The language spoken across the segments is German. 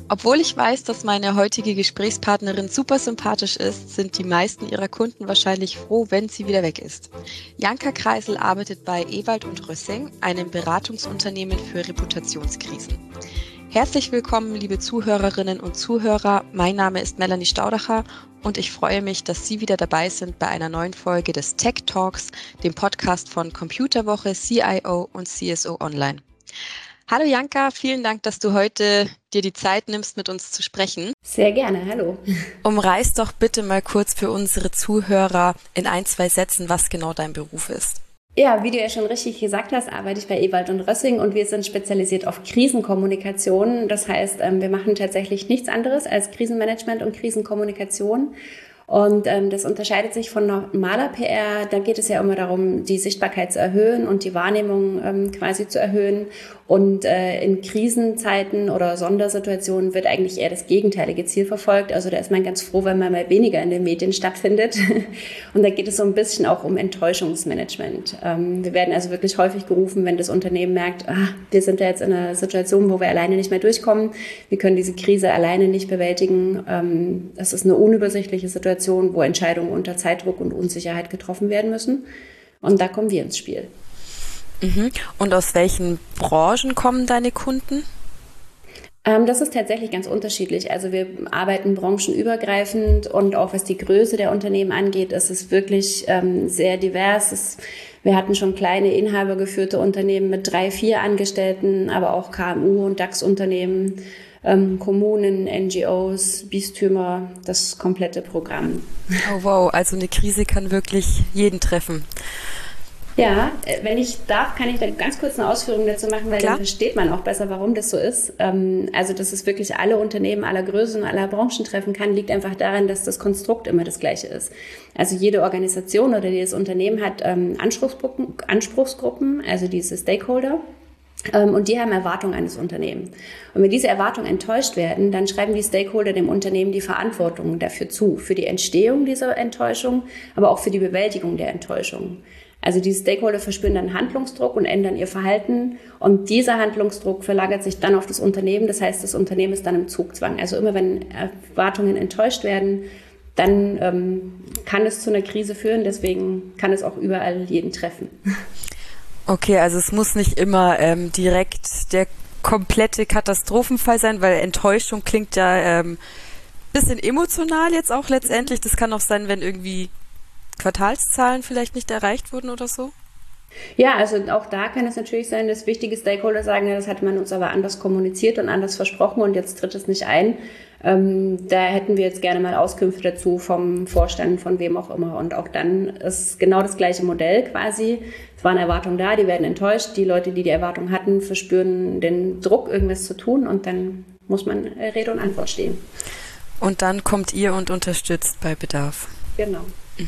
Obwohl ich weiß, dass meine heutige Gesprächspartnerin super sympathisch ist, sind die meisten ihrer Kunden wahrscheinlich froh, wenn sie wieder weg ist. Janka Kreisel arbeitet bei Ewald und Rössing, einem Beratungsunternehmen für Reputationskrisen. Herzlich willkommen, liebe Zuhörerinnen und Zuhörer. Mein Name ist Melanie Staudacher und ich freue mich, dass Sie wieder dabei sind bei einer neuen Folge des Tech Talks, dem Podcast von Computerwoche, CIO und CSO Online. Hallo Janka, vielen Dank, dass du heute dir die Zeit nimmst, mit uns zu sprechen. Sehr gerne, hallo. Umreiß doch bitte mal kurz für unsere Zuhörer in 1-2 Sätzen, was genau dein Beruf ist. Ja, wie du ja schon richtig gesagt hast, arbeite ich bei Ewald und Rössing und wir sind spezialisiert auf Krisenkommunikation. Das heißt, wir machen tatsächlich nichts anderes als Krisenmanagement und Krisenkommunikation. Und das unterscheidet sich von normaler PR. Da geht es ja immer darum, die Sichtbarkeit zu erhöhen und die Wahrnehmung quasi zu erhöhen. Und in Krisenzeiten oder Sondersituationen wird eigentlich eher das gegenteilige Ziel verfolgt. Also da ist man ganz froh, wenn man mal weniger in den Medien stattfindet. Und da geht es so ein bisschen auch um Enttäuschungsmanagement. Wir werden also wirklich häufig gerufen, wenn das Unternehmen merkt, wir sind da jetzt in einer Situation, wo wir alleine nicht mehr durchkommen. Wir können diese Krise alleine nicht bewältigen. Das ist eine unübersichtliche Situation, wo Entscheidungen unter Zeitdruck und Unsicherheit getroffen werden müssen. Und da kommen wir ins Spiel. Und aus welchen Branchen kommen deine Kunden? Das ist tatsächlich ganz unterschiedlich. Also wir arbeiten branchenübergreifend und auch was die Größe der Unternehmen angeht, ist es wirklich sehr divers. Wir hatten schon kleine inhabergeführte Unternehmen mit 3, 4 Angestellten, aber auch KMU und DAX-Unternehmen, Kommunen, NGOs, Bistümer, das komplette Programm. Oh wow, also eine Krise kann wirklich jeden treffen. Ja, wenn ich darf, kann ich da ganz kurz eine Ausführung dazu machen, weil Klar. Dann versteht man auch besser, warum das so ist. Also, dass es wirklich alle Unternehmen aller Größen und aller Branchen treffen kann, liegt einfach daran, dass das Konstrukt immer das gleiche ist. Also jede Organisation oder jedes Unternehmen hat Anspruchsgruppen, also diese Stakeholder. Und die haben Erwartungen an das Unternehmen. Und wenn diese Erwartungen enttäuscht werden, dann schreiben die Stakeholder dem Unternehmen die Verantwortung dafür zu, für die Entstehung dieser Enttäuschung, aber auch für die Bewältigung der Enttäuschung. Also die Stakeholder verspüren dann Handlungsdruck und ändern ihr Verhalten und dieser Handlungsdruck verlagert sich dann auf das Unternehmen. Das heißt, das Unternehmen ist dann im Zugzwang. Also immer wenn Erwartungen enttäuscht werden, dann kann es zu einer Krise führen. Deswegen kann es auch überall jeden treffen. Okay, also es muss nicht immer direkt der komplette Katastrophenfall sein, weil Enttäuschung klingt ja bisschen emotional jetzt auch letztendlich. Das kann auch sein, wenn irgendwie Quartalszahlen vielleicht nicht erreicht wurden oder so? Ja, also auch da kann es natürlich sein, dass wichtige Stakeholder sagen, ja, das hatte man uns aber anders kommuniziert und anders versprochen und jetzt tritt es nicht ein. Da hätten wir jetzt gerne mal Auskünfte dazu vom Vorstand, von wem auch immer. Und auch dann ist genau das gleiche Modell quasi. Es waren Erwartungen da, die werden enttäuscht. Die Leute, die die Erwartungen hatten, verspüren den Druck, irgendwas zu tun und dann muss man Rede und Antwort stehen. Und dann kommt ihr und unterstützt bei Bedarf. Genau.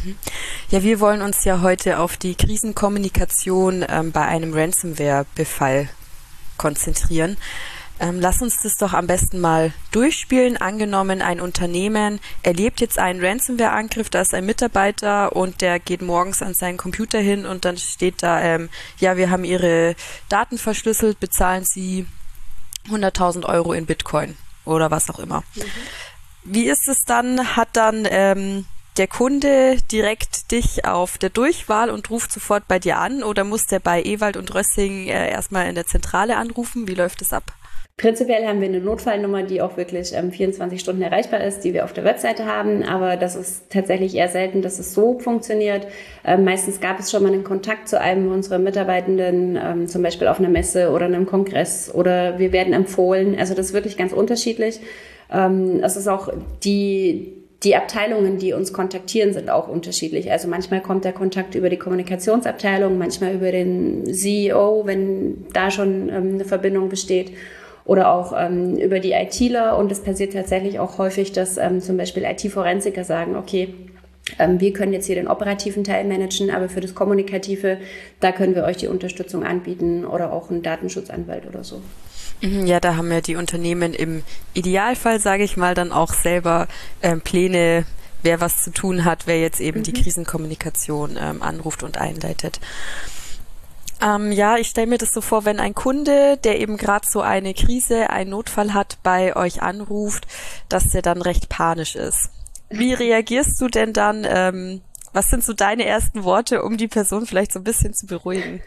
Ja, wir wollen uns ja heute auf die Krisenkommunikation bei einem Ransomware-Befall konzentrieren. Lass uns das doch am besten mal durchspielen. Angenommen, ein Unternehmen erlebt jetzt einen Ransomware-Angriff, da ist ein Mitarbeiter und der geht morgens an seinen Computer hin und dann steht da, ja, wir haben Ihre Daten verschlüsselt, bezahlen Sie 100.000 Euro in Bitcoin oder was auch immer. Wie ist es dann? Hat dann der Kunde direkt dich auf der Durchwahl und ruft sofort bei dir an oder muss der bei Ewald und Rössing erstmal in der Zentrale anrufen? Wie läuft es ab? Prinzipiell haben wir eine Notfallnummer, die auch wirklich 24 Stunden erreichbar ist, die wir auf der Webseite haben, aber das ist tatsächlich eher selten, dass es so funktioniert. Meistens gab es schon mal einen Kontakt zu einem unserer Mitarbeitenden, zum Beispiel auf einer Messe oder einem Kongress oder wir werden empfohlen. Also das ist wirklich ganz unterschiedlich. Es ist auch die Abteilungen, die uns kontaktieren, sind auch unterschiedlich. Also manchmal kommt der Kontakt über die Kommunikationsabteilung, manchmal über den CEO, wenn da schon eine Verbindung besteht. Oder auch über die ITler. Und es passiert tatsächlich auch häufig, dass zum Beispiel IT-Forensiker sagen, okay, wir können jetzt hier den operativen Teil managen, aber für das Kommunikative, da können wir euch die Unterstützung anbieten oder auch einen Datenschutzanwalt oder so. Ja, da haben ja die Unternehmen im Idealfall, sage ich mal, dann auch selber Pläne, wer was zu tun hat, wer jetzt eben die Krisenkommunikation anruft und einleitet. Ja, ich stelle mir das so vor, wenn ein Kunde, der eben gerade so eine Krise, einen Notfall hat, bei euch anruft, dass der dann recht panisch ist. Wie reagierst du denn dann? Was sind so deine ersten Worte, um die Person vielleicht so ein bisschen zu beruhigen?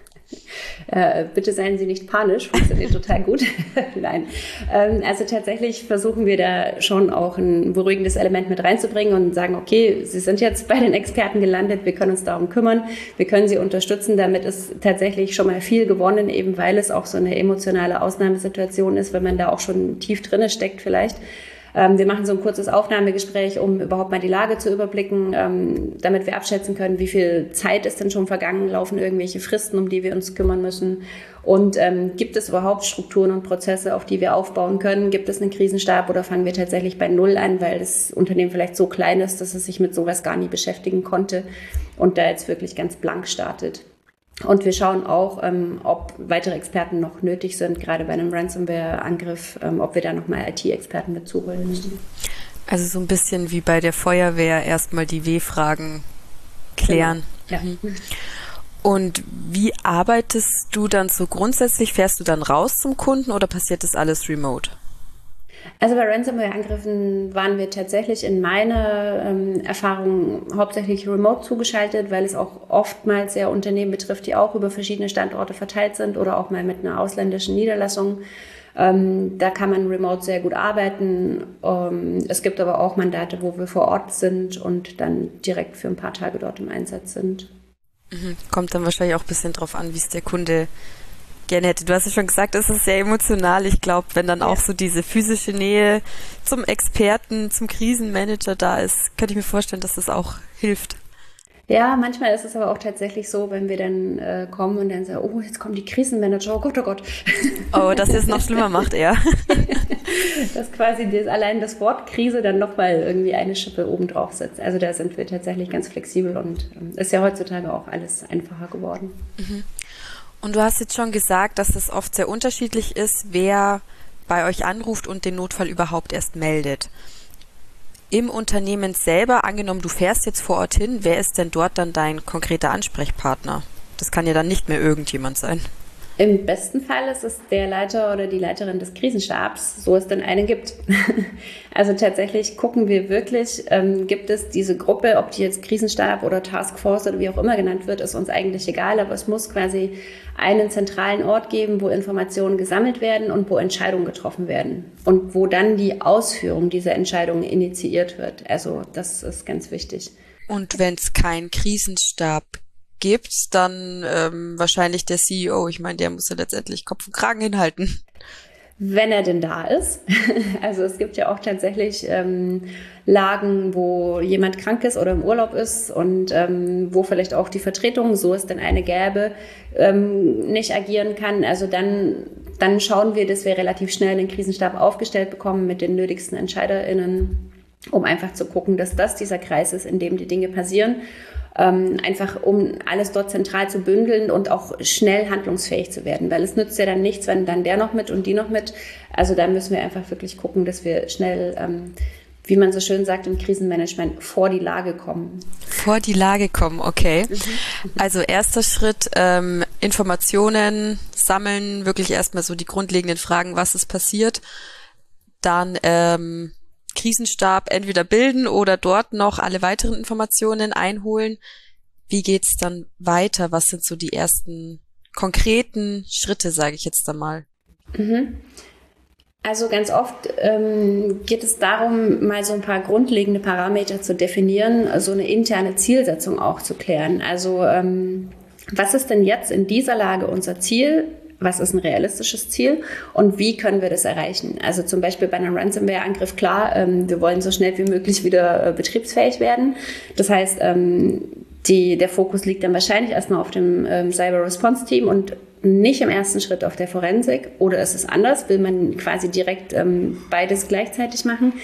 Bitte seien Sie nicht panisch, funktioniert total gut. Nein, also tatsächlich versuchen wir da schon auch ein beruhigendes Element mit reinzubringen und sagen, okay, Sie sind jetzt bei den Experten gelandet, wir können uns darum kümmern, wir können Sie unterstützen, damit ist tatsächlich schon mal viel gewonnen, eben weil es auch so eine emotionale Ausnahmesituation ist, wenn man da auch schon tief drinne steckt vielleicht. Wir machen so ein kurzes Aufnahmegespräch, um überhaupt mal die Lage zu überblicken, damit wir abschätzen können, wie viel Zeit ist denn schon vergangen, laufen irgendwelche Fristen, um die wir uns kümmern müssen und gibt es überhaupt Strukturen und Prozesse, auf die wir aufbauen können? Gibt es einen Krisenstab oder fangen wir tatsächlich bei Null an, weil das Unternehmen vielleicht so klein ist, dass es sich mit sowas gar nie beschäftigen konnte und da jetzt wirklich ganz blank startet? Und wir schauen auch, ob weitere Experten noch nötig sind, gerade bei einem Ransomware-Angriff, ob wir da nochmal IT-Experten mit zuholen müssen. Also so ein bisschen wie bei der Feuerwehr erstmal die W-Fragen klären. Genau. Ja. Und wie arbeitest du dann so grundsätzlich? Fährst du dann raus zum Kunden oder passiert das alles remote? Also bei Ransomware-Angriffen waren wir tatsächlich in meiner Erfahrung hauptsächlich remote zugeschaltet, weil es auch oftmals ja Unternehmen betrifft, die auch über verschiedene Standorte verteilt sind oder auch mal mit einer ausländischen Niederlassung. Da kann man remote sehr gut arbeiten. Es gibt aber auch Mandate, wo wir vor Ort sind und dann direkt für ein paar Tage dort im Einsatz sind. Kommt dann wahrscheinlich auch ein bisschen drauf an, wie es der Kunde gerne hätte. Du hast ja schon gesagt, es ist sehr emotional. Ich glaube, wenn dann auch so diese physische Nähe zum Experten, zum Krisenmanager da ist, könnte ich mir vorstellen, dass das auch hilft. Ja, manchmal ist es aber auch tatsächlich so, wenn wir dann kommen und dann sagen, oh, jetzt kommen die Krisenmanager, oh Gott, oh Gott. Oh, dass es noch schlimmer macht, eher. Dass quasi allein das Wort Krise dann nochmal irgendwie eine Schippe obendrauf sitzt. Also da sind wir tatsächlich ganz flexibel und ist ja heutzutage auch alles einfacher geworden. Und du hast jetzt schon gesagt, dass es oft sehr unterschiedlich ist, wer bei euch anruft und den Notfall überhaupt erst meldet. Im Unternehmen selber, angenommen, du fährst jetzt vor Ort hin, wer ist denn dort dann dein konkreter Ansprechpartner? Das kann ja dann nicht mehr irgendjemand sein. Im besten Fall ist es der Leiter oder die Leiterin des Krisenstabs, so es denn einen gibt. Also tatsächlich gucken wir wirklich, gibt es diese Gruppe, ob die jetzt Krisenstab oder Taskforce oder wie auch immer genannt wird, ist uns eigentlich egal, aber es muss quasi einen zentralen Ort geben, wo Informationen gesammelt werden und wo Entscheidungen getroffen werden und wo dann die Ausführung dieser Entscheidungen initiiert wird. Also das ist ganz wichtig. Und wenn es keinen Krisenstab gibt, dann wahrscheinlich der CEO. Ich meine, der muss ja letztendlich Kopf und Kragen hinhalten. Wenn er denn da ist. Also es gibt ja auch tatsächlich Lagen, wo jemand krank ist oder im Urlaub ist und wo vielleicht auch die Vertretung, so es denn eine gäbe, nicht agieren kann. Also dann schauen wir, dass wir relativ schnell den Krisenstab aufgestellt bekommen mit den nötigsten EntscheiderInnen, um einfach zu gucken, dass das dieser Kreis ist, in dem die Dinge passieren. Einfach um alles dort zentral zu bündeln und auch schnell handlungsfähig zu werden, weil es nützt ja dann nichts, wenn dann der noch mit und die noch mit. Also da müssen wir einfach wirklich gucken, dass wir schnell, wie man so schön sagt im Krisenmanagement, vor die Lage kommen. Vor die Lage kommen, okay. Also erster Schritt, Informationen sammeln, wirklich erstmal so die grundlegenden Fragen, was ist passiert, dann Krisenstab entweder bilden oder dort noch alle weiteren Informationen einholen. Wie geht's dann weiter? Was sind so die ersten konkreten Schritte, sage ich jetzt einmal? Also ganz oft geht es darum, mal so ein paar grundlegende Parameter zu definieren, so eine interne Zielsetzung auch zu klären. Also was ist denn jetzt in dieser Lage unser Ziel? Was ist ein realistisches Ziel und wie können wir das erreichen? Also zum Beispiel bei einem Ransomware-Angriff, klar, wir wollen so schnell wie möglich wieder betriebsfähig werden. Das heißt, der Fokus liegt dann wahrscheinlich erstmal auf dem Cyber-Response-Team und nicht im ersten Schritt auf der Forensik. Oder ist es anders? Will man quasi direkt beides gleichzeitig machen?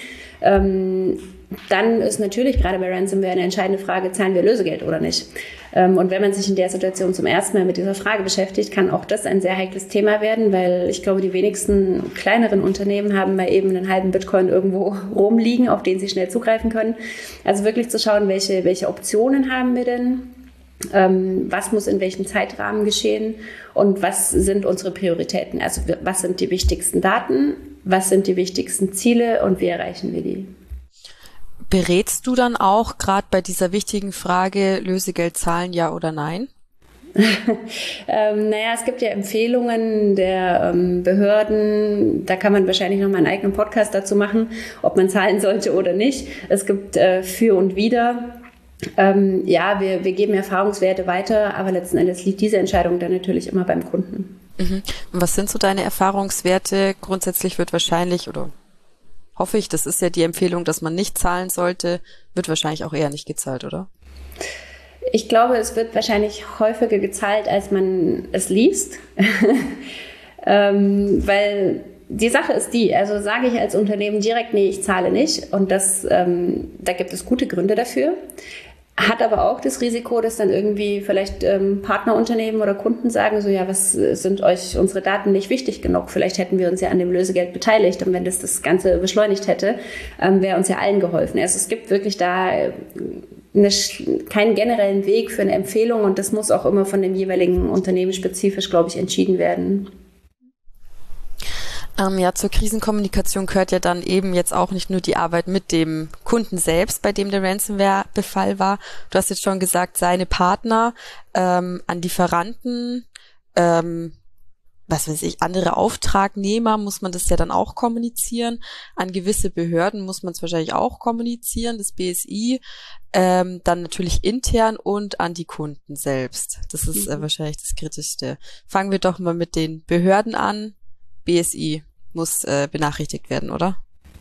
Dann ist natürlich gerade bei Ransomware eine entscheidende Frage, zahlen wir Lösegeld oder nicht? Und wenn man sich in der Situation zum ersten Mal mit dieser Frage beschäftigt, kann auch das ein sehr heikles Thema werden, weil ich glaube, die wenigsten kleineren Unternehmen haben mal eben einen halben Bitcoin irgendwo rumliegen, auf den sie schnell zugreifen können. Also wirklich zu schauen, welche Optionen haben wir denn? Was muss in welchem Zeitrahmen geschehen und was sind unsere Prioritäten? Also was sind die wichtigsten Daten, was sind die wichtigsten Ziele und wie erreichen wir die? Berätst du dann auch gerade bei dieser wichtigen Frage Lösegeld zahlen, ja oder nein? Es gibt ja Empfehlungen der Behörden, da kann man wahrscheinlich noch mal einen eigenen Podcast dazu machen, ob man zahlen sollte oder nicht. Es gibt für und wider. Wir geben Erfahrungswerte weiter, aber letzten Endes liegt diese Entscheidung dann natürlich immer beim Kunden. Mhm. Und was sind so deine Erfahrungswerte? Grundsätzlich wird wahrscheinlich, oder hoffe ich, das ist ja die Empfehlung, dass man nicht zahlen sollte, wird wahrscheinlich auch eher nicht gezahlt, oder? Ich glaube, es wird wahrscheinlich häufiger gezahlt, als man es liest, weil die Sache ist die, also sage ich als Unternehmen direkt, nee, ich zahle nicht und da gibt es gute Gründe dafür, hat aber auch das Risiko, dass dann irgendwie vielleicht Partnerunternehmen oder Kunden sagen so, ja, was sind euch unsere Daten nicht wichtig genug? Vielleicht hätten wir uns ja an dem Lösegeld beteiligt und wenn das Ganze beschleunigt hätte, wäre uns ja allen geholfen. Also es gibt wirklich da keinen generellen Weg für eine Empfehlung und das muss auch immer von dem jeweiligen Unternehmen spezifisch, glaube ich, entschieden werden. Zur Krisenkommunikation gehört ja dann eben jetzt auch nicht nur die Arbeit mit dem Kunden selbst, bei dem der Ransomware-Befall war. Du hast jetzt schon gesagt, seine Partner, an Lieferanten, andere Auftragnehmer muss man das ja dann auch kommunizieren. An gewisse Behörden muss man es wahrscheinlich auch kommunizieren, das BSI, dann natürlich intern und an die Kunden selbst. Das ist wahrscheinlich das Kritischste. Fangen wir doch mal mit den Behörden an. BSI muss benachrichtigt werden, oder?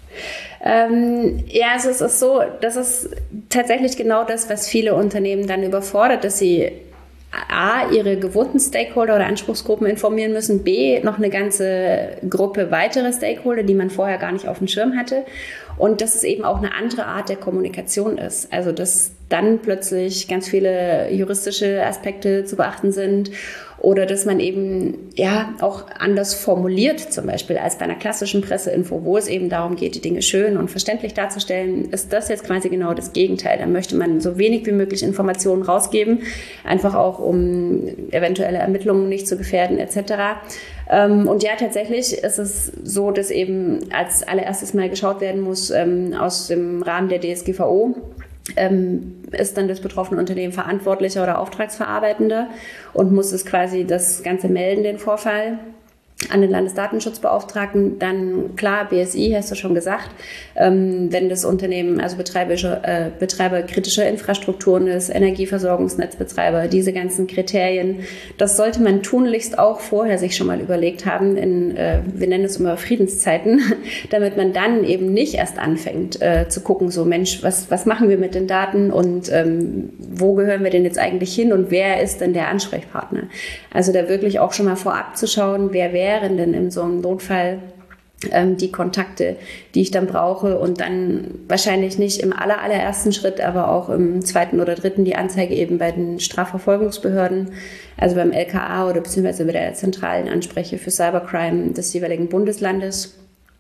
Also es ist so, das ist tatsächlich genau das, was viele Unternehmen dann überfordert, dass sie A, ihre gewohnten Stakeholder oder Anspruchsgruppen informieren müssen, B, noch eine ganze Gruppe weitere Stakeholder, die man vorher gar nicht auf dem Schirm hatte und dass es eben auch eine andere Art der Kommunikation ist. Also dass dann plötzlich ganz viele juristische Aspekte zu beachten sind oder dass man eben auch anders formuliert, zum Beispiel als bei einer klassischen Presseinfo, wo es eben darum geht, die Dinge schön und verständlich darzustellen, ist das jetzt quasi genau das Gegenteil. Da möchte man so wenig wie möglich Informationen rausgeben, einfach auch um eventuelle Ermittlungen nicht zu gefährden etc. Und ja, tatsächlich ist es so, dass eben als allererstes mal geschaut werden muss aus dem Rahmen der DSGVO, ist dann das betroffene Unternehmen Verantwortlicher oder Auftragsverarbeitender und muss es quasi das Ganze melden, den Vorfall, an den Landesdatenschutzbeauftragten. Dann klar, BSI, hast du schon gesagt, wenn das Unternehmen, also Betreiber kritischer Infrastrukturen ist, Energieversorgungsnetzbetreiber, diese ganzen Kriterien, das sollte man tunlichst auch vorher sich schon mal überlegt haben, wir nennen es immer Friedenszeiten, damit man dann eben nicht erst anfängt zu gucken, so Mensch, was machen wir mit den Daten und wo gehören wir denn jetzt eigentlich hin und wer ist denn der Ansprechpartner? Also da wirklich auch schon mal vorab zu schauen, wer wären denn in so einem Notfall die Kontakte, die ich dann brauche und dann wahrscheinlich nicht im allerersten Schritt, aber auch im zweiten oder dritten die Anzeige eben bei den Strafverfolgungsbehörden, also beim LKA oder beziehungsweise bei der zentralen Anspreche für Cybercrime des jeweiligen Bundeslandes.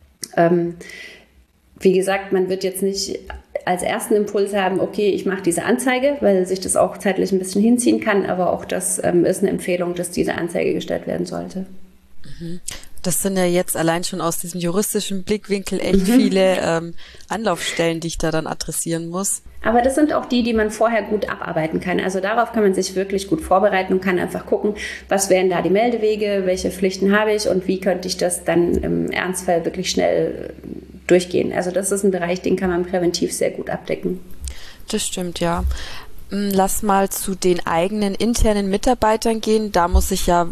Wie gesagt, man wird jetzt nicht als ersten Impuls haben, okay, ich mache diese Anzeige, weil sich das auch zeitlich ein bisschen hinziehen kann, aber auch das ist eine Empfehlung, dass diese Anzeige gestellt werden sollte. Das sind ja jetzt allein schon aus diesem juristischen Blickwinkel echt viele Anlaufstellen, die ich da dann adressieren muss. Aber das sind auch die man vorher gut abarbeiten kann. Also darauf kann man sich wirklich gut vorbereiten und kann einfach gucken, was wären da die Meldewege, welche Pflichten habe ich und wie könnte ich das dann im Ernstfall wirklich schnell durchgehen. Also das ist ein Bereich, den kann man präventiv sehr gut abdecken. Das stimmt, ja. Lass mal zu den eigenen internen Mitarbeitern gehen. Da muss ich ja,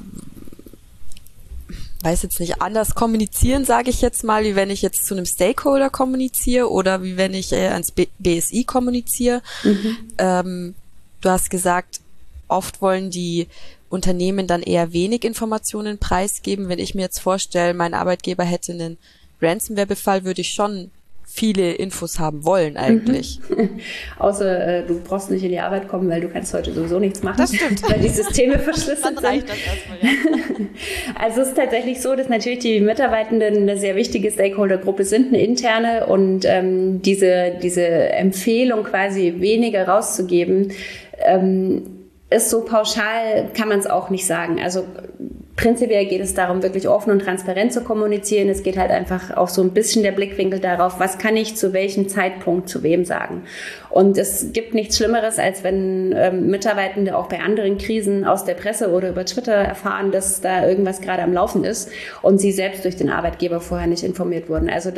weiß jetzt nicht, anders kommunizieren, sage ich jetzt mal, wie wenn ich jetzt zu einem Stakeholder kommuniziere oder wie wenn ich ans BSI kommuniziere. Du hast gesagt, oft wollen die Unternehmen dann eher wenig Informationen preisgeben. Wenn ich mir jetzt vorstelle, mein Arbeitgeber hätte einen Ransomware-Befall, würde ich schon viele Infos haben wollen eigentlich. Außer du brauchst nicht in die Arbeit kommen, weil du kannst heute sowieso nichts machen. Das stimmt. Weil die Systeme verschlüsselt sind. Dann reicht das erstmal, ja. Also es ist tatsächlich so, dass natürlich die Mitarbeitenden eine sehr wichtige Stakeholdergruppe sind, eine interne und diese Empfehlung quasi weniger rauszugeben, ist so pauschal, kann man es auch nicht sagen. Also prinzipiell geht es darum, wirklich offen und transparent zu kommunizieren. Es geht halt einfach auch so ein bisschen der Blickwinkel darauf, was kann ich zu welchem Zeitpunkt zu wem sagen. Und es gibt nichts Schlimmeres, als wenn Mitarbeitende auch bei anderen Krisen aus der Presse oder über Twitter erfahren, dass da irgendwas gerade am Laufen ist und sie selbst durch den Arbeitgeber vorher nicht informiert wurden. Also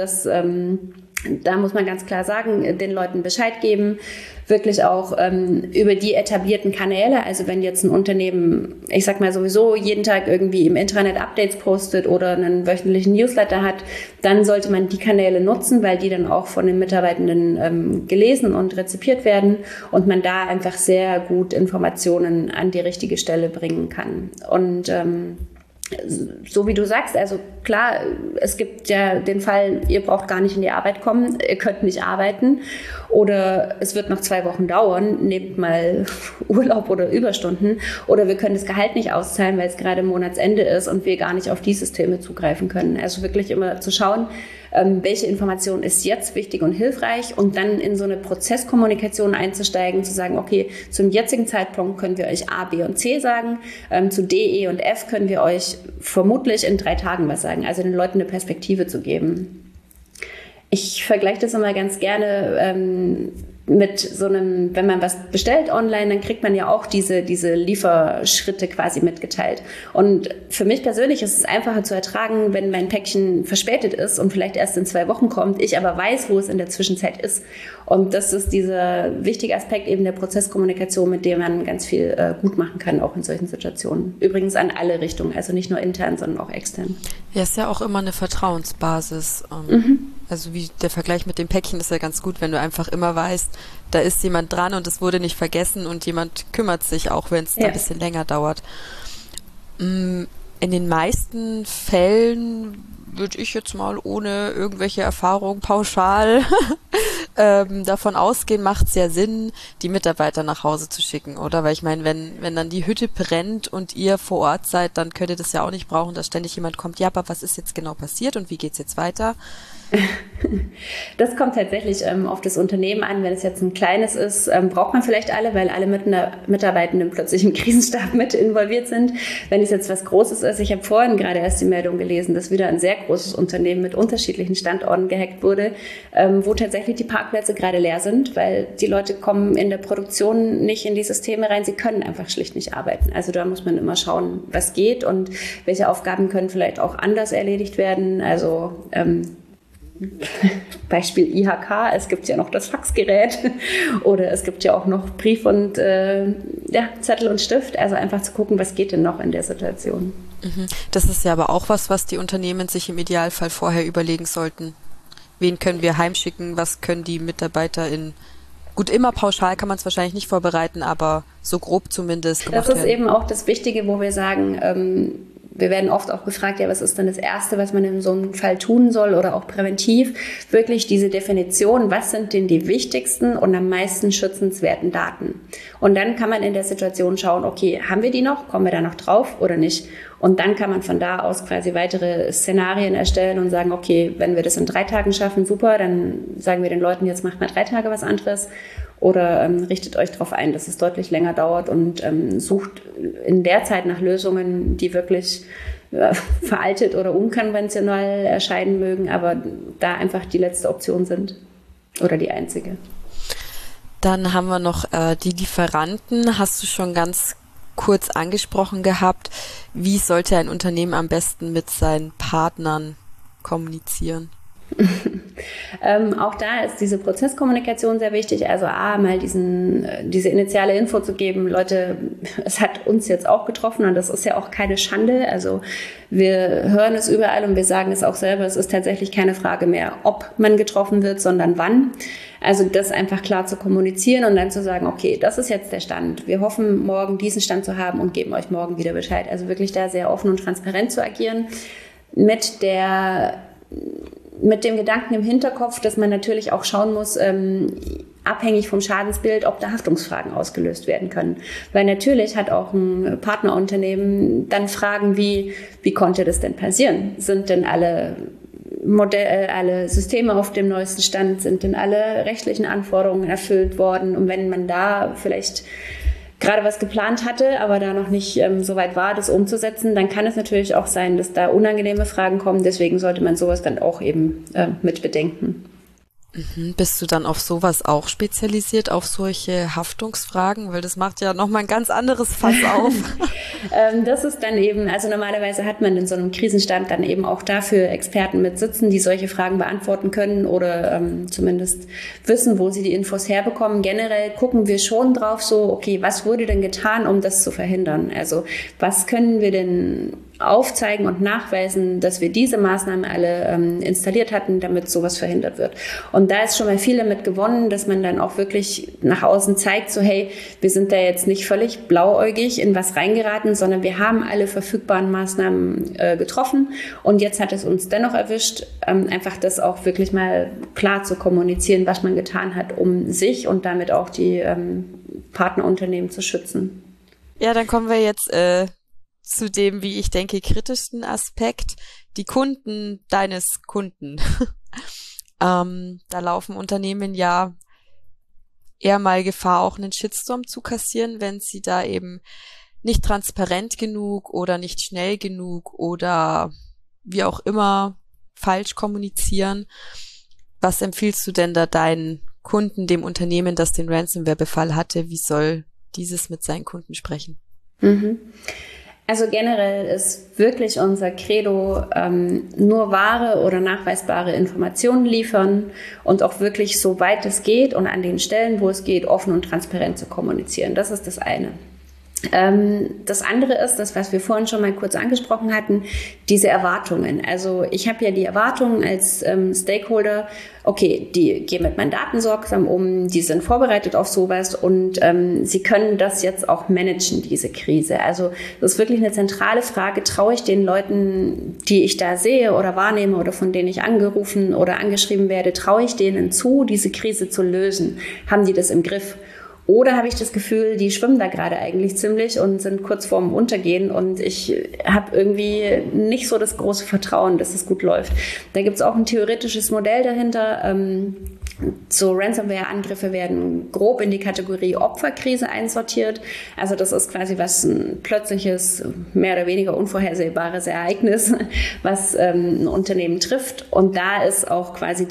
da muss man ganz klar sagen, den Leuten Bescheid geben, wirklich auch über die etablierten Kanäle. Also wenn jetzt ein Unternehmen, ich sag mal sowieso jeden Tag irgendwie im Intranet Updates postet oder einen wöchentlichen Newsletter hat, dann sollte man die Kanäle nutzen, weil die dann auch von den Mitarbeitenden gelesen und rezipiert werden und man da einfach sehr gut Informationen an die richtige Stelle bringen kann. Und so wie du sagst, also klar, es gibt ja den Fall, ihr braucht gar nicht in die Arbeit kommen, ihr könnt nicht arbeiten oder es wird noch 2 Wochen dauern, nehmt mal Urlaub oder Überstunden oder wir können das Gehalt nicht auszahlen, weil es gerade Monatsende ist und wir gar nicht auf die Systeme zugreifen können. Also wirklich immer zu schauen, welche Information ist jetzt wichtig und hilfreich und dann in so eine Prozesskommunikation einzusteigen, zu sagen, okay, zum jetzigen Zeitpunkt können wir euch A, B und C sagen, zu D, E und F können wir euch vermutlich in 3 Tagen was sagen, also den Leuten eine Perspektive zu geben. Ich vergleiche das immer ganz gerne mit so einem, wenn man was bestellt online, dann kriegt man ja auch diese Lieferschritte quasi mitgeteilt. Und für mich persönlich ist es einfacher zu ertragen, wenn mein Päckchen verspätet ist und vielleicht erst in 2 Wochen kommt, ich aber weiß, wo es in der Zwischenzeit ist. Und das ist dieser wichtige Aspekt eben der Prozesskommunikation, mit dem man ganz viel gut machen kann, auch in solchen Situationen. Übrigens an alle Richtungen, also nicht nur intern, sondern auch extern. Ja, ist ja auch immer eine Vertrauensbasis. Also wie der Vergleich mit dem Päckchen ist ja ganz gut, wenn du einfach immer weißt, da ist jemand dran und es wurde nicht vergessen und jemand kümmert sich, auch wenn es ein bisschen länger dauert. In den meisten Fällen würde ich jetzt mal ohne irgendwelche Erfahrung pauschal davon ausgehen, macht es ja Sinn, die Mitarbeiter nach Hause zu schicken, oder? Weil ich meine, wenn dann die Hütte brennt und ihr vor Ort seid, dann könnt ihr das ja auch nicht brauchen, dass ständig jemand kommt, ja, aber was ist jetzt genau passiert und wie geht's jetzt weiter? Das kommt tatsächlich auf das Unternehmen an. Wenn es jetzt ein kleines ist, braucht man vielleicht alle, weil alle Mitarbeitenden plötzlich im Krisenstab mit involviert sind. Wenn es jetzt was Großes ist, ich habe vorhin gerade erst die Meldung gelesen, dass wieder ein sehr großes Unternehmen mit unterschiedlichen Standorten gehackt wurde, wo tatsächlich die Parkplätze gerade leer sind, weil die Leute kommen in der Produktion nicht in die Systeme rein, sie können einfach schlicht nicht arbeiten. Also da muss man immer schauen, was geht und welche Aufgaben können vielleicht auch anders erledigt werden. Also Beispiel IHK, es gibt ja noch das Faxgerät oder es gibt ja auch noch Brief und Zettel und Stift, also einfach zu gucken, was geht denn noch in der Situation. Das ist ja aber auch was die Unternehmen sich im Idealfall vorher überlegen sollten. Wen können wir heimschicken, was können die Mitarbeiter gut, immer pauschal kann man es wahrscheinlich nicht vorbereiten, aber so grob zumindest gemacht werden. Das ist eben auch das Wichtige, wo wir sagen, wir werden oft auch gefragt, ja, was ist denn das Erste, was man in so einem Fall tun soll oder auch präventiv? Wirklich diese Definition, was sind denn die wichtigsten und am meisten schützenswerten Daten? Und dann kann man in der Situation schauen, okay, haben wir die noch? Kommen wir da noch drauf oder nicht? Und dann kann man von da aus quasi weitere Szenarien erstellen und sagen, okay, wenn wir das in 3 Tagen schaffen, super, dann sagen wir den Leuten, jetzt macht mal 3 Tage was anderes. Oder richtet euch darauf ein, dass es deutlich länger dauert und sucht in der Zeit nach Lösungen, die wirklich veraltet oder unkonventionell erscheinen mögen, aber da einfach die letzte Option sind oder die einzige. Dann haben wir noch die Lieferanten, hast du schon ganz kurz angesprochen gehabt. Wie sollte ein Unternehmen am besten mit seinen Partnern kommunizieren? Auch da ist diese Prozesskommunikation sehr wichtig. Also mal diese initiale Info zu geben, Leute, es hat uns jetzt auch getroffen und das ist ja auch keine Schande. Also wir hören es überall und wir sagen es auch selber, es ist tatsächlich keine Frage mehr, ob man getroffen wird, sondern wann. Also das einfach klar zu kommunizieren und dann zu sagen, okay, das ist jetzt der Stand. Wir hoffen, morgen diesen Stand zu haben und geben euch morgen wieder Bescheid. Also wirklich da sehr offen und transparent zu agieren mit dem Gedanken im Hinterkopf, dass man natürlich auch schauen muss, abhängig vom Schadensbild, ob da Haftungsfragen ausgelöst werden können. Weil natürlich hat auch ein Partnerunternehmen dann Fragen wie konnte das denn passieren? Sind denn alle Systeme auf dem neuesten Stand? Sind denn alle rechtlichen Anforderungen erfüllt worden? Und wenn man da vielleicht gerade was geplant hatte, aber da noch nicht so weit war, das umzusetzen, dann kann es natürlich auch sein, dass da unangenehme Fragen kommen. Deswegen sollte man sowas dann auch eben mit bedenken. Bist du dann auf sowas auch spezialisiert, auf solche Haftungsfragen? Weil das macht ja nochmal ein ganz anderes Fass auf. Das ist dann eben, also normalerweise hat man in so einem Krisenstab dann eben auch dafür Experten mit sitzen, die solche Fragen beantworten können oder zumindest wissen, wo sie die Infos herbekommen. Generell gucken wir schon drauf so, okay, was wurde denn getan, um das zu verhindern? Also was können wir denn aufzeigen und nachweisen, dass wir diese Maßnahmen alle installiert hatten, damit sowas verhindert wird. Und da ist schon mal viel damit gewonnen, dass man dann auch wirklich nach außen zeigt, so hey, wir sind da jetzt nicht völlig blauäugig in was reingeraten, sondern wir haben alle verfügbaren Maßnahmen getroffen und jetzt hat es uns dennoch erwischt, einfach das auch wirklich mal klar zu kommunizieren, was man getan hat, um sich und damit auch die Partnerunternehmen zu schützen. Ja, dann kommen wir jetzt zu dem, wie ich denke, kritischsten Aspekt, die Kunden deines Kunden. Da laufen Unternehmen ja eher mal Gefahr, auch einen Shitstorm zu kassieren, wenn sie da eben nicht transparent genug oder nicht schnell genug oder wie auch immer falsch kommunizieren. Was empfiehlst du denn da deinen Kunden, dem Unternehmen, das den Ransomware-Befall hatte? Wie soll dieses mit seinen Kunden sprechen? Also generell ist wirklich unser Credo, nur wahre oder nachweisbare Informationen liefern und auch wirklich so weit es geht und an den Stellen, wo es geht, offen und transparent zu kommunizieren. Das ist das eine. Das andere ist, das, was wir vorhin schon mal kurz angesprochen hatten, diese Erwartungen. Also ich habe ja die Erwartungen als Stakeholder, okay, die gehen mit meinen Daten sorgsam um, die sind vorbereitet auf sowas und sie können das jetzt auch managen, diese Krise. Also das ist wirklich eine zentrale Frage, traue ich den Leuten, die ich da sehe oder wahrnehme oder von denen ich angerufen oder angeschrieben werde, traue ich denen zu, diese Krise zu lösen? Haben die das im Griff? Oder habe ich das Gefühl, die schwimmen da gerade eigentlich ziemlich und sind kurz vorm Untergehen und ich habe irgendwie nicht so das große Vertrauen, dass es gut läuft. Da gibt es auch ein theoretisches Modell dahinter. So Ransomware-Angriffe werden grob in die Kategorie Opferkrise einsortiert. Also das ist quasi was ein plötzliches, mehr oder weniger unvorhersehbares Ereignis, was ein Unternehmen trifft. Und da ist auch quasi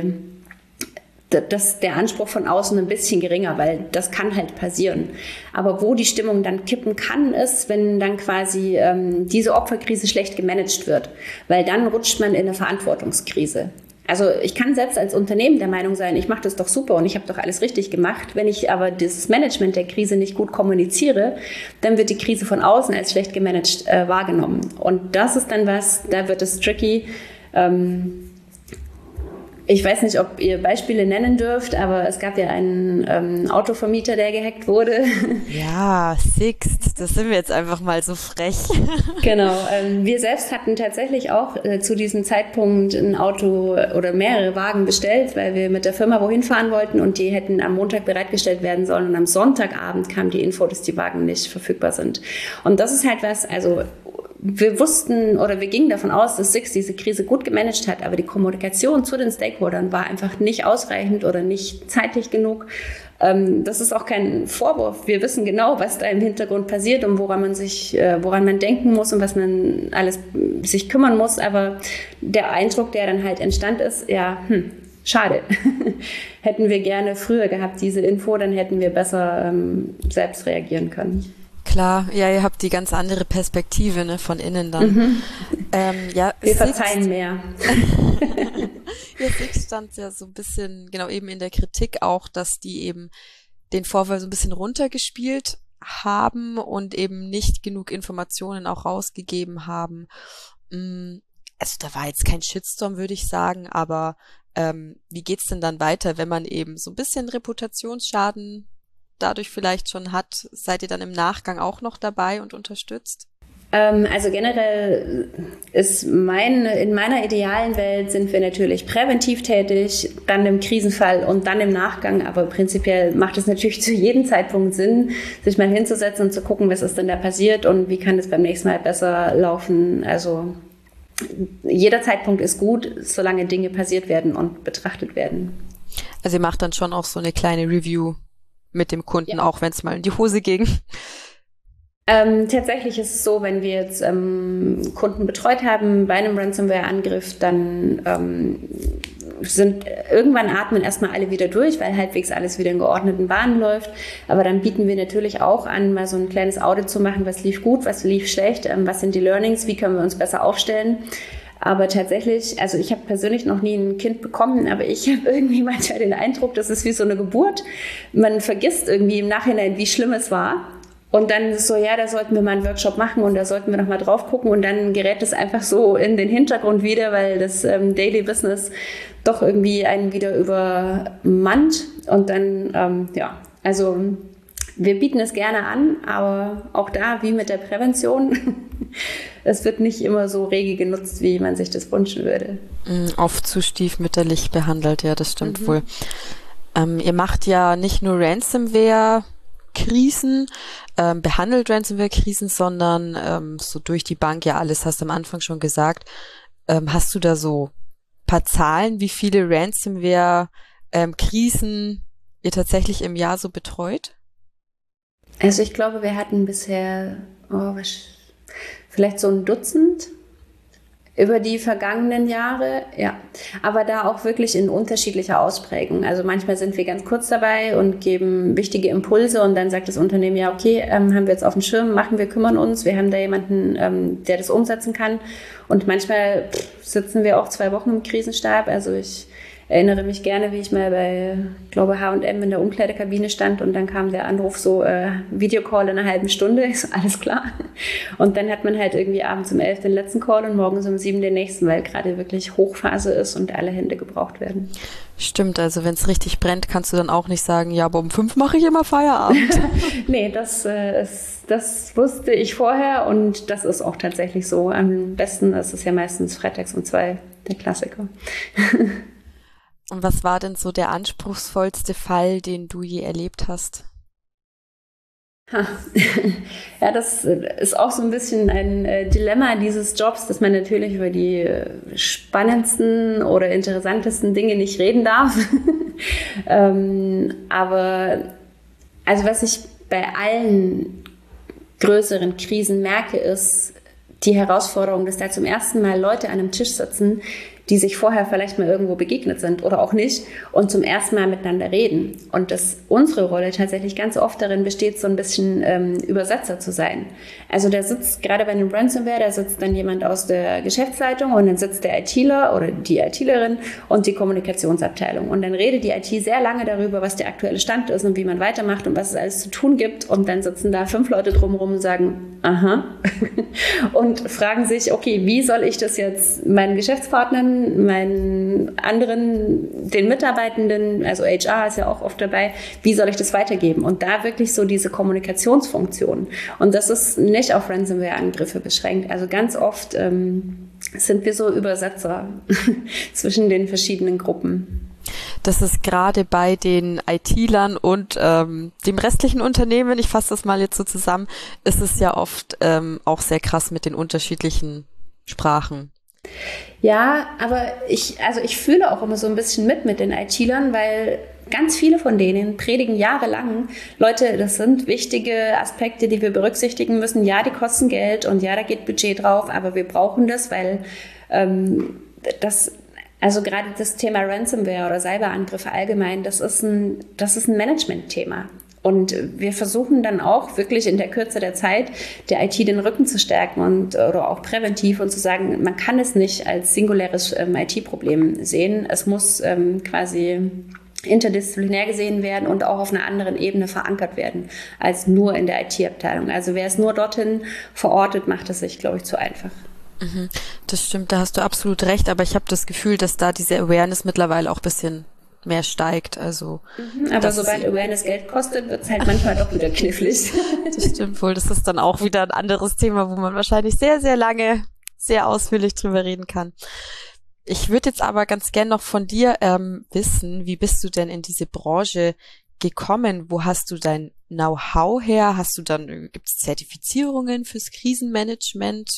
der Anspruch von außen ein bisschen geringer, weil das kann halt passieren. Aber wo die Stimmung dann kippen kann, ist, wenn dann quasi diese Opferkrise schlecht gemanagt wird, weil dann rutscht man in eine Verantwortungskrise. Also ich kann selbst als Unternehmen der Meinung sein, ich mache das doch super und ich habe doch alles richtig gemacht. Wenn ich aber dieses Management der Krise nicht gut kommuniziere, dann wird die Krise von außen als schlecht gemanagt wahrgenommen. Und das ist dann was, da wird es tricky. Ich weiß nicht, ob ihr Beispiele nennen dürft, aber es gab ja einen Autovermieter, der gehackt wurde. Ja, Sixt, das sind wir jetzt einfach mal so frech. Genau, wir selbst hatten tatsächlich auch zu diesem Zeitpunkt ein Auto oder mehrere Wagen bestellt, weil wir mit der Firma wohin fahren wollten und die hätten am Montag bereitgestellt werden sollen und am Sonntagabend kam die Info, dass die Wagen nicht verfügbar sind. Und das ist halt was, also wir wussten oder wir gingen davon aus, dass Sixt diese Krise gut gemanagt hat, aber die Kommunikation zu den Stakeholdern war einfach nicht ausreichend oder nicht zeitlich genug. Das ist auch kein Vorwurf. Wir wissen genau, was da im Hintergrund passiert und woran man denken muss und was man alles sich kümmern muss. Aber der Eindruck, der dann halt entstand, ist, ja, schade. Hätten wir gerne früher gehabt, diese Info, dann hätten wir besser selbst reagieren können. Klar, ja, ihr habt die ganz andere Perspektive, ne, von innen dann. Ja, wir verzeihen mehr. Ja, Sixt stand ja so ein bisschen, genau, eben in der Kritik auch, dass die eben den Vorfall so ein bisschen runtergespielt haben und eben nicht genug Informationen auch rausgegeben haben. Also da war jetzt kein Shitstorm, würde ich sagen, aber wie geht's denn dann weiter, wenn man eben so ein bisschen Reputationsschaden dadurch vielleicht schon hat? Seid ihr dann im Nachgang auch noch dabei und unterstützt? Also generell ist in meiner idealen Welt sind wir natürlich präventiv tätig, dann im Krisenfall und dann im Nachgang. Aber prinzipiell macht es natürlich zu jedem Zeitpunkt Sinn, sich mal hinzusetzen und zu gucken, was ist denn da passiert und wie kann es beim nächsten Mal besser laufen. Also jeder Zeitpunkt ist gut, solange Dinge passiert werden und betrachtet werden. Also ihr macht dann schon auch so eine kleine Review mit dem Kunden, auch wenn es mal in die Hose ging? Tatsächlich ist es so, wenn wir jetzt Kunden betreut haben bei einem Ransomware-Angriff, dann irgendwann atmen erstmal alle wieder durch, weil halbwegs alles wieder in geordneten Bahnen läuft. Aber dann bieten wir natürlich auch an, mal so ein kleines Audit zu machen, was lief gut, was lief schlecht, was sind die Learnings, wie können wir uns besser aufstellen. Aber tatsächlich, also ich habe persönlich noch nie ein Kind bekommen, aber ich habe irgendwie manchmal den Eindruck, das ist wie so eine Geburt. Man vergisst irgendwie im Nachhinein, wie schlimm es war. Und dann ist es so, ja, da sollten wir mal einen Workshop machen und da sollten wir noch mal drauf gucken und dann gerät es einfach so in den Hintergrund wieder, weil das Daily Business doch irgendwie einen wieder übermannt und dann, also wir bieten es gerne an, aber auch da, wie mit der Prävention, es wird nicht immer so rege genutzt, wie man sich das wünschen würde. Oft zu stiefmütterlich behandelt, ja, das stimmt wohl. Ihr macht ja nicht nur Ransomware-Krisen, behandelt Ransomware-Krisen, sondern so durch die Bank ja alles, hast du am Anfang schon gesagt. Hast du da so ein paar Zahlen, wie viele Ransomware-Krisen ihr tatsächlich im Jahr so betreut? Also ich glaube, wir hatten bisher vielleicht so ein Dutzend über die vergangenen Jahre, ja. Aber da auch wirklich in unterschiedlicher Ausprägung. Also manchmal sind wir ganz kurz dabei und geben wichtige Impulse und dann sagt das Unternehmen, ja okay, haben wir jetzt auf dem Schirm, kümmern uns, wir haben da jemanden, der das umsetzen kann. Und manchmal sitzen wir auch 2 Wochen im Krisenstab. Also ich erinnere mich gerne, wie ich mal bei, glaube H&M in der Umkleidekabine stand und dann kam der Anruf so, Videocall in einer halben Stunde, ist alles klar. Und dann hat man halt irgendwie abends um 11 den letzten Call und morgens um 7 den nächsten, weil gerade wirklich Hochphase ist und alle Hände gebraucht werden. Stimmt, also wenn es richtig brennt, kannst du dann auch nicht sagen, ja, aber um 5 mache ich immer Feierabend. Nee, das wusste ich vorher und das ist auch tatsächlich so. Am besten ist es ja meistens freitags um 2, der Klassiker. Und was war denn so der anspruchsvollste Fall, den du je erlebt hast? Ja, das ist auch so ein bisschen ein Dilemma dieses Jobs, dass man natürlich über die spannendsten oder interessantesten Dinge nicht reden darf. Aber also was ich bei allen größeren Krisen merke, ist die Herausforderung, dass da zum ersten Mal Leute an einem Tisch sitzen, die sich vorher vielleicht mal irgendwo begegnet sind oder auch nicht und zum ersten Mal miteinander reden. Und dass unsere Rolle tatsächlich ganz oft darin besteht, so ein bisschen Übersetzer zu sein. Also da sitzt, gerade bei einem Ransomware, da sitzt dann jemand aus der Geschäftsleitung und dann sitzt der ITler oder die ITlerin und die Kommunikationsabteilung. Und dann redet die IT sehr lange darüber, was der aktuelle Stand ist und wie man weitermacht und was es alles zu tun gibt. Und dann sitzen da 5 Leute drumherum und sagen, aha, und fragen sich, okay, wie soll ich das jetzt meinen Geschäftspartnern, meinen anderen, den Mitarbeitenden, also HR ist ja auch oft dabei, wie soll ich das weitergeben? Und da wirklich so diese Kommunikationsfunktion. Und das ist nicht auf Ransomware-Angriffe beschränkt. Also ganz oft sind wir so Übersetzer zwischen den verschiedenen Gruppen. Das ist gerade bei den IT-Lern und dem restlichen Unternehmen, ich fasse das mal jetzt so zusammen, ist es ja oft auch sehr krass mit den unterschiedlichen Sprachen. Ja, aber ich fühle auch immer so ein bisschen mit den IT-Lern, weil ganz viele von denen predigen jahrelang, Leute, das sind wichtige Aspekte, die wir berücksichtigen müssen. Ja, die kosten Geld und ja, da geht Budget drauf, aber wir brauchen das, weil also gerade das Thema Ransomware oder Cyberangriffe allgemein, das ist ein Management-Thema. Und wir versuchen dann auch wirklich in der Kürze der Zeit der IT den Rücken zu stärken oder auch präventiv und zu sagen, man kann es nicht als singuläres IT-Problem sehen. Es muss quasi interdisziplinär gesehen werden und auch auf einer anderen Ebene verankert werden als nur in der IT-Abteilung. Also wer es nur dorthin verortet, macht es sich, glaube ich, zu einfach. Das stimmt, da hast du absolut recht, aber ich habe das Gefühl, dass da diese Awareness mittlerweile auch ein bisschen mehr steigt. Also, aber sobald Awareness Geld kostet, wird es halt manchmal doch wieder knifflig. Das stimmt wohl. Das ist dann auch wieder ein anderes Thema, wo man wahrscheinlich sehr, sehr lange, sehr ausführlich drüber reden kann. Ich würde jetzt aber ganz gern noch von dir wissen, wie bist du denn in diese Branche gekommen? Wo hast du dein Know-how her? Gibt es Zertifizierungen fürs Krisenmanagement?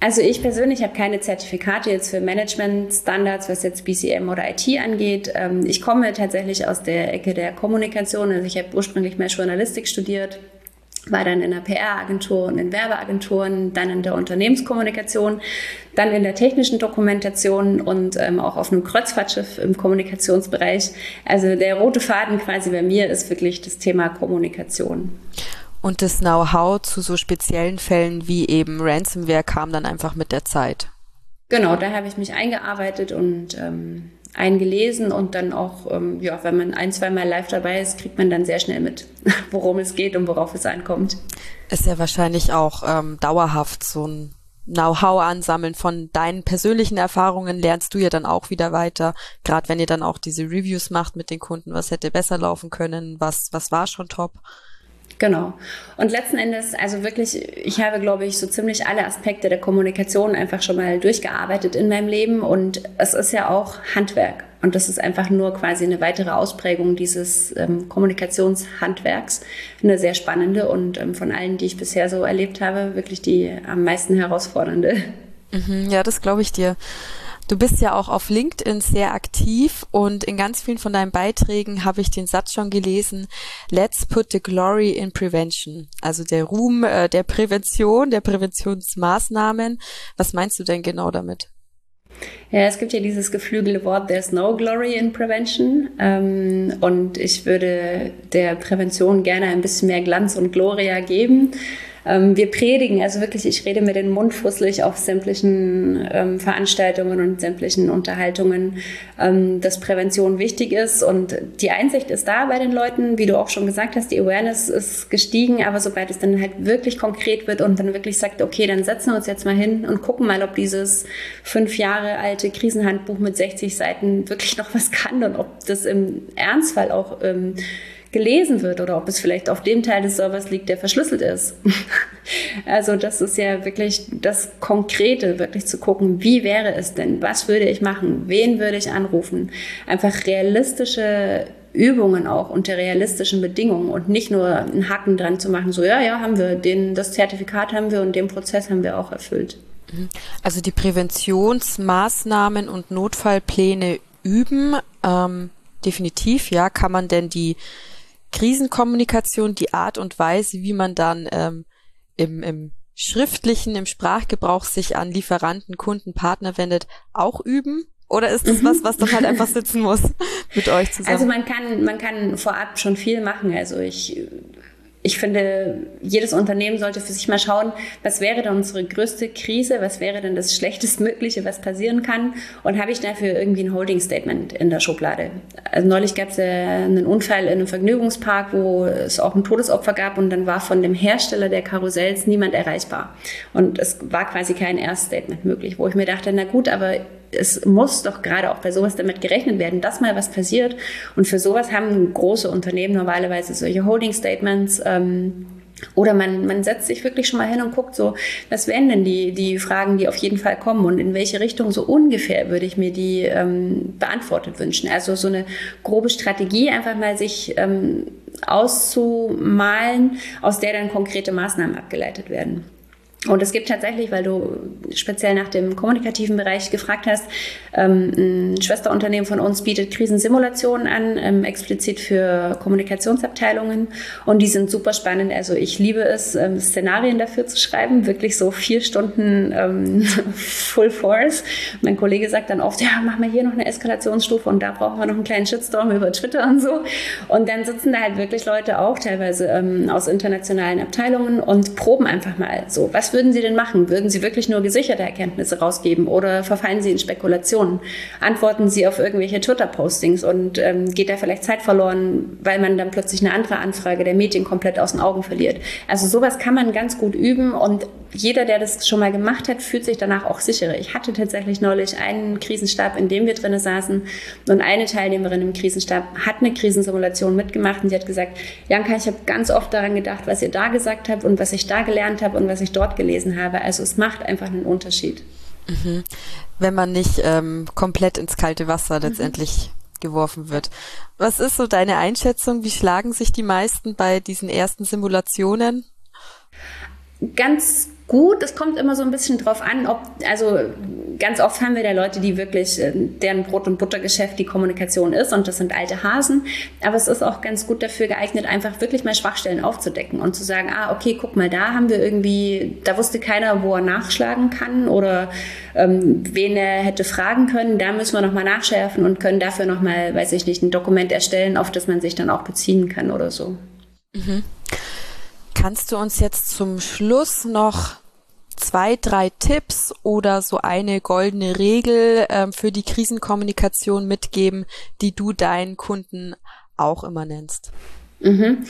Also ich persönlich habe keine Zertifikate jetzt für Management-Standards, was jetzt BCM oder IT angeht. Ich komme tatsächlich aus der Ecke der Kommunikation. Also ich habe ursprünglich mehr Journalistik studiert, war dann in einer PR-Agentur und in Werbeagenturen, dann in der Unternehmenskommunikation, dann in der technischen Dokumentation und auch auf einem Kreuzfahrtschiff im Kommunikationsbereich. Also der rote Faden quasi bei mir ist wirklich das Thema Kommunikation. Und das Know-how zu so speziellen Fällen wie eben Ransomware kam dann einfach mit der Zeit. Genau, da habe ich mich eingearbeitet und eingelesen und dann auch, wenn man 1-2 Mal live dabei ist, kriegt man dann sehr schnell mit, worum es geht und worauf es ankommt. Ist ja wahrscheinlich auch dauerhaft so ein Know-how ansammeln von deinen persönlichen Erfahrungen, lernst du ja dann auch wieder weiter, gerade wenn ihr dann auch diese Reviews macht mit den Kunden, was hätte besser laufen können, was war schon top. Genau. Und letzten Endes, also wirklich, ich habe, glaube ich, so ziemlich alle Aspekte der Kommunikation einfach schon mal durchgearbeitet in meinem Leben und es ist ja auch Handwerk und das ist einfach nur quasi eine weitere Ausprägung dieses Kommunikationshandwerks, eine sehr spannende und von allen, die ich bisher so erlebt habe, wirklich die am meisten herausfordernde. Ja, das glaube ich dir. Du bist ja auch auf LinkedIn sehr aktiv und in ganz vielen von deinen Beiträgen habe ich den Satz schon gelesen, let's put the glory in prevention. Also der Ruhm der Prävention, der Präventionsmaßnahmen. Was meinst du denn genau damit? Ja, es gibt ja dieses geflügelte Wort, there's no glory in prevention. Und ich würde der Prävention gerne ein bisschen mehr Glanz und Gloria geben. Wir predigen, also wirklich, ich rede mir den Mund fusselig auf sämtlichen Veranstaltungen und sämtlichen Unterhaltungen, dass Prävention wichtig ist und die Einsicht ist da bei den Leuten, wie du auch schon gesagt hast, die Awareness ist gestiegen, aber sobald es dann halt wirklich konkret wird und dann wirklich sagt, okay, dann setzen wir uns jetzt mal hin und gucken mal, ob dieses 5 Jahre alte Krisenhandbuch mit 60 Seiten wirklich noch was kann und ob das im Ernstfall auch gelesen wird oder ob es vielleicht auf dem Teil des Servers liegt, der verschlüsselt ist. Also das ist ja wirklich das Konkrete, wirklich zu gucken, wie wäre es denn, was würde ich machen, wen würde ich anrufen, einfach realistische Übungen auch unter realistischen Bedingungen und nicht nur einen Haken dran zu machen, so ja, haben wir, das Zertifikat haben wir und den Prozess haben wir auch erfüllt. Also die Präventionsmaßnahmen und Notfallpläne üben, definitiv, ja, kann man denn die Krisenkommunikation, die Art und Weise, wie man dann im schriftlichen, im Sprachgebrauch sich an Lieferanten, Kunden, Partner wendet, auch üben? Oder ist das was dann halt einfach sitzen muss mit euch zusammen? Also man kann vorab schon viel machen. Also ich finde, jedes Unternehmen sollte für sich mal schauen, was wäre denn unsere größte Krise, was wäre denn das Schlechtestmögliche, was passieren kann und habe ich dafür irgendwie ein Holding-Statement in der Schublade. Also neulich gab es einen Unfall in einem Vergnügungspark, wo es auch ein Todesopfer gab und dann war von dem Hersteller der Karussells niemand erreichbar und es war quasi kein Erststatement möglich, wo ich mir dachte, na gut, aber es muss doch gerade auch bei sowas damit gerechnet werden, dass mal was passiert. Und für sowas haben große Unternehmen normalerweise solche Holding-Statements. Oder man setzt sich wirklich schon mal hin und guckt so, was wären denn die Fragen, die auf jeden Fall kommen und in welche Richtung so ungefähr würde ich mir die beantwortet wünschen. Also so eine grobe Strategie einfach mal sich auszumalen, aus der dann konkrete Maßnahmen abgeleitet werden. Und es gibt tatsächlich, weil du speziell nach dem kommunikativen Bereich gefragt hast, ein Schwesterunternehmen von uns bietet Krisensimulationen an, explizit für Kommunikationsabteilungen. Und die sind super spannend. Also ich liebe es, Szenarien dafür zu schreiben, wirklich so 4 Stunden Full Force. Mein Kollege sagt dann oft, ja, machen wir hier noch eine Eskalationsstufe und da brauchen wir noch einen kleinen Shitstorm über Twitter und so. Und dann sitzen da halt wirklich Leute auch teilweise aus internationalen Abteilungen und proben einfach mal so, was würden Sie denn machen? Würden Sie wirklich nur gesicherte Erkenntnisse rausgeben oder verfallen Sie in Spekulationen? Antworten Sie auf irgendwelche Twitter-Postings und geht da vielleicht Zeit verloren, weil man dann plötzlich eine andere Anfrage der Medien komplett aus den Augen verliert? Also sowas kann man ganz gut üben und jeder, der das schon mal gemacht hat, fühlt sich danach auch sicherer. Ich hatte tatsächlich neulich einen Krisenstab, in dem wir drin saßen und eine Teilnehmerin im Krisenstab hat eine Krisensimulation mitgemacht und die hat gesagt, Janka, ich habe ganz oft daran gedacht, was ihr da gesagt habt und was ich da gelernt habe und was ich dort gelesen habe. Also es macht einfach einen Unterschied. Wenn man nicht komplett ins kalte Wasser letztendlich geworfen wird. Was ist so deine Einschätzung? Wie schlagen sich die meisten bei diesen ersten Simulationen? Ganz gut. Es kommt immer so ein bisschen drauf an, also ganz oft haben wir da Leute, die wirklich, deren Brot- und Buttergeschäft die Kommunikation ist, und das sind alte Hasen. Aber es ist auch ganz gut dafür geeignet, einfach wirklich mal Schwachstellen aufzudecken und zu sagen, okay, guck mal, da haben wir irgendwie, da wusste keiner, wo er nachschlagen kann oder wen er hätte fragen können. Da müssen wir nochmal nachschärfen und können dafür nochmal, weiß ich nicht, ein Dokument erstellen, auf das man sich dann auch beziehen kann oder so. Mhm. Kannst du uns jetzt zum Schluss noch 2, 3 Tipps oder so eine goldene Regel für die Krisenkommunikation mitgeben, die du deinen Kunden auch immer nennst? Mhm.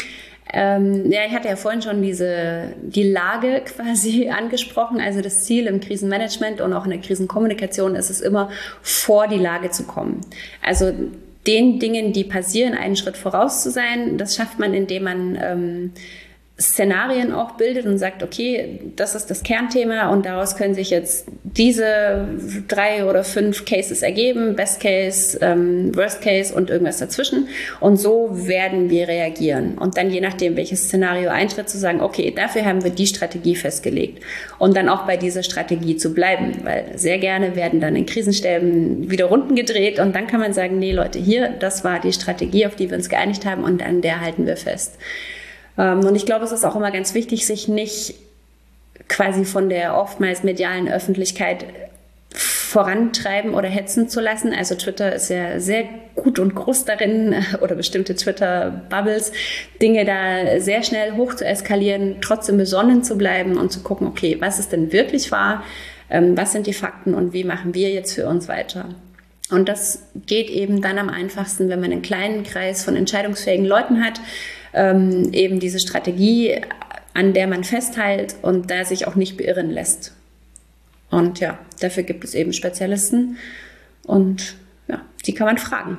Ich hatte ja vorhin schon die Lage quasi angesprochen. Also das Ziel im Krisenmanagement und auch in der Krisenkommunikation ist es immer, vor die Lage zu kommen. Also den Dingen, die passieren, einen Schritt voraus zu sein. Das schafft man, indem man Szenarien auch bildet und sagt, okay, das ist das Kernthema und daraus können sich jetzt diese 3 oder 5 Cases ergeben, Best Case, Worst Case und irgendwas dazwischen, und so werden wir reagieren. Und dann je nachdem, welches Szenario eintritt, zu sagen, okay, dafür haben wir die Strategie festgelegt und dann auch bei dieser Strategie zu bleiben, weil sehr gerne werden dann in Krisenstäben wieder Runden gedreht und dann kann man sagen, nee Leute, hier, das war die Strategie, auf die wir uns geeinigt haben und an der halten wir fest. Und ich glaube, es ist auch immer ganz wichtig, sich nicht quasi von der oftmals medialen Öffentlichkeit vorantreiben oder hetzen zu lassen. Also Twitter ist ja sehr gut und groß darin, oder bestimmte Twitter-Bubbles, Dinge da sehr schnell hoch zu eskalieren, trotzdem besonnen zu bleiben und zu gucken, okay, was ist denn wirklich wahr, was sind die Fakten und wie machen wir jetzt für uns weiter? Und das geht eben dann am einfachsten, wenn man einen kleinen Kreis von entscheidungsfähigen Leuten hat, eben diese Strategie, an der man festhält und da sich auch nicht beirren lässt. Und ja, dafür gibt es eben Spezialisten und ja, die kann man fragen.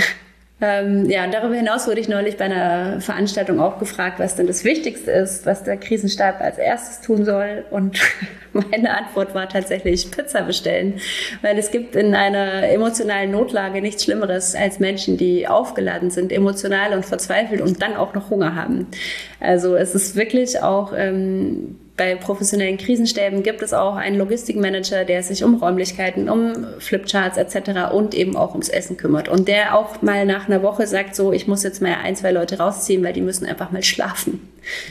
Und darüber hinaus wurde ich neulich bei einer Veranstaltung auch gefragt, was denn das Wichtigste ist, was der Krisenstab als erstes tun soll. Und meine Antwort war tatsächlich Pizza bestellen, weil es gibt in einer emotionalen Notlage nichts Schlimmeres als Menschen, die aufgeladen sind, emotional und verzweifelt und dann auch noch Hunger haben. Also es ist wirklich auch bei professionellen Krisenstäben gibt es auch einen Logistikmanager, der sich um Räumlichkeiten, um Flipcharts etc. und eben auch ums Essen kümmert. Und der auch mal nach einer Woche sagt so, ich muss jetzt mal 1, 2 Leute rausziehen, weil die müssen einfach mal schlafen.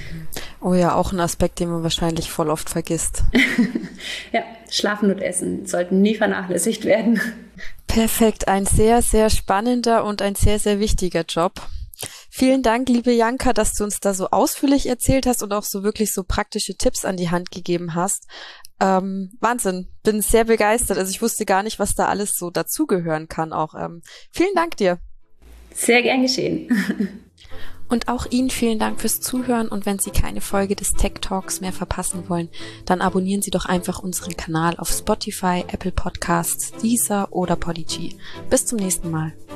Oh ja, auch ein Aspekt, den man wahrscheinlich voll oft vergisst. Ja, Schlafen und Essen sollten nie vernachlässigt werden. Perfekt, ein sehr, sehr spannender und ein sehr, sehr wichtiger Job. Vielen Dank, liebe Janka, dass du uns da so ausführlich erzählt hast und auch so wirklich so praktische Tipps an die Hand gegeben hast. Wahnsinn, bin sehr begeistert. Also ich wusste gar nicht, was da alles so dazugehören kann auch. Vielen Dank dir. Sehr gern geschehen. Und auch Ihnen vielen Dank fürs Zuhören, und wenn Sie keine Folge des Tech Talks mehr verpassen wollen, dann abonnieren Sie doch einfach unseren Kanal auf Spotify, Apple Podcasts, Deezer oder Podigy. Bis zum nächsten Mal.